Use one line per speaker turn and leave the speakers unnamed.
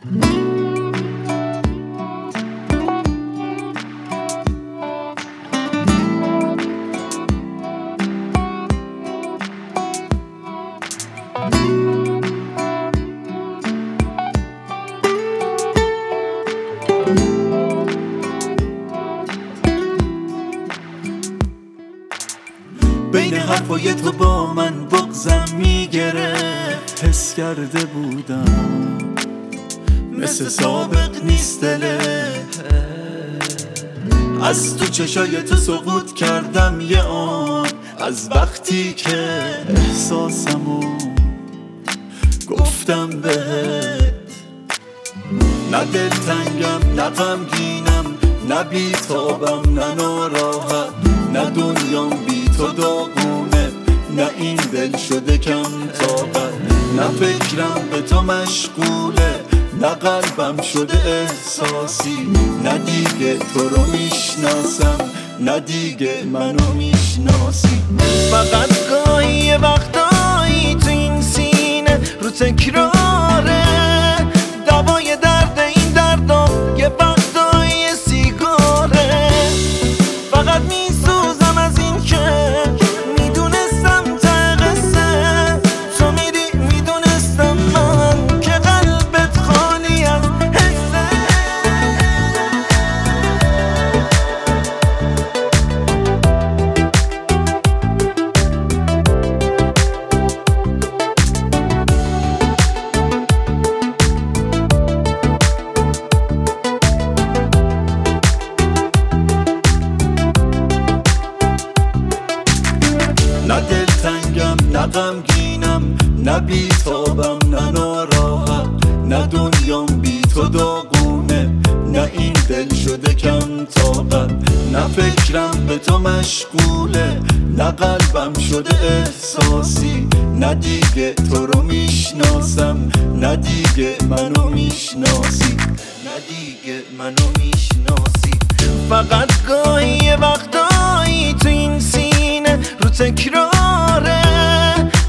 بین حرفای تو با من بغضم میگرفت، حس کرده بودم مثل سابق نیست دلت. از تو چشای تو سقوط کردم یه آن، از وقتی که احساسمو گفتم بهت. نه دلتنگم نه غمگینم، نه بیتابم نه ناراحت، نه دنیام بی تو داغونه، نه این دل شده کم طاقت. نه فکرم به تو مشغوله، نه قلبم شده احساسی، نه دیگه تو رو میشناسم، نه دیگه منو میشناسی.
فقط گاهی یه وقتایی تو این سینه رو تکراره، دوای درد این دردم یه وقتایی سیگاره. فقط میسوزم از این که میدونستم ته قصه تو میری، میدونستم من که قلبت خالی از حسه.
نه دلتنگم نه غمگینم، نه بیتابم نه ناراحت، نه دنیام بی تو داغونه، نه این دل شده کم طاقت. نه فکرم به تو مشغوله، نه قلبم شده احساسی، نه دیگه تو رو میشناسم، نه دیگه منو میشناسی، نه دیگه منو میشناسی.
فقط گاهی یه وقتایی تو این سینه رو تکراره،